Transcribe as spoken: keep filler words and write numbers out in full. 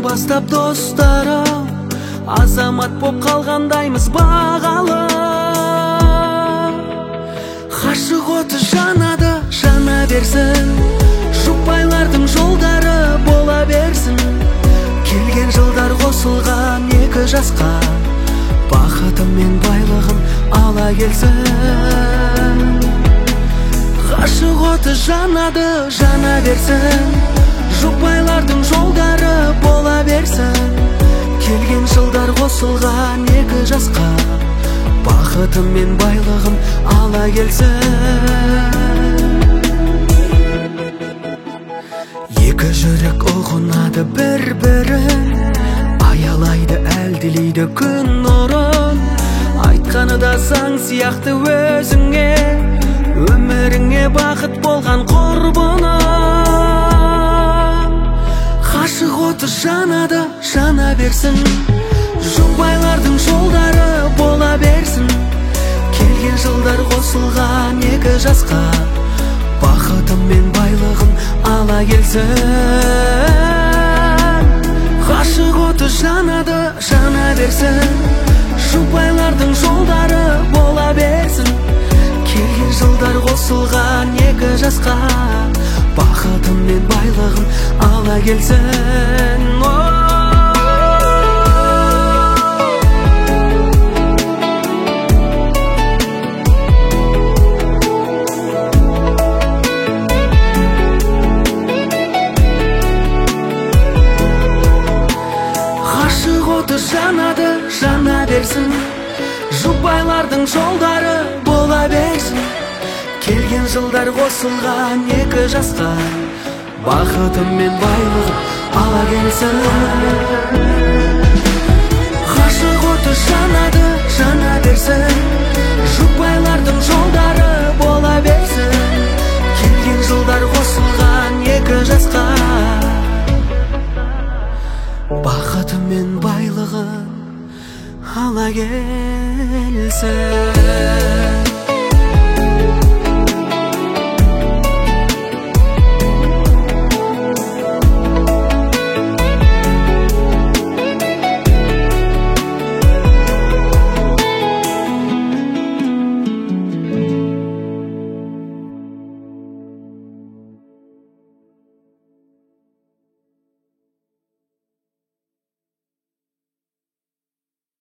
бастап достарым азамат боп қалғандаймыз бағалы. Ғашық оты жанады, жана берсін, жұпайлардың жолдары бола берсін. Келген жылдар қосылған екі жасқа, бақытым мен байлығым ала келсін. Ғашық оты жанады, жана берсін, жұпайлардың жолдары бола берсін. Келген жылдар қосылған екі жасқа, бақытым мен байлығым ала келсін. Екі жүрек ұғынады бір-бірін, аялайды, әлдилейді күн нұрын. Айтқаны да заң сияқты өзіңе, өміріңе бақыт болған құрбыным. Ғашық оты жанады, жана берсін, жұпайлардың жолдары бола берсін. Келген жылдар қосылған екі жасқа, бақытым мен байлығым ала келсін. Ғашық оты жанады, жана берсін, жұпайлардың жолдары бола берсін. Келген жылдар қосылған екі жасқа, бақытым мен байлығым ала келсін. Ғашық оты жанады, жана берсін, жұпайлардың жолдары бола берсін. Келген жылдар қосылған екі жасқа, бақытым мен байлығым ала келсін. Ғашық оты жанады, жана берсін, жұпайлардың жолдары бола берсін. Келген жылдар қосылған екі жасқа, бақытым мен байлығым ала келсін.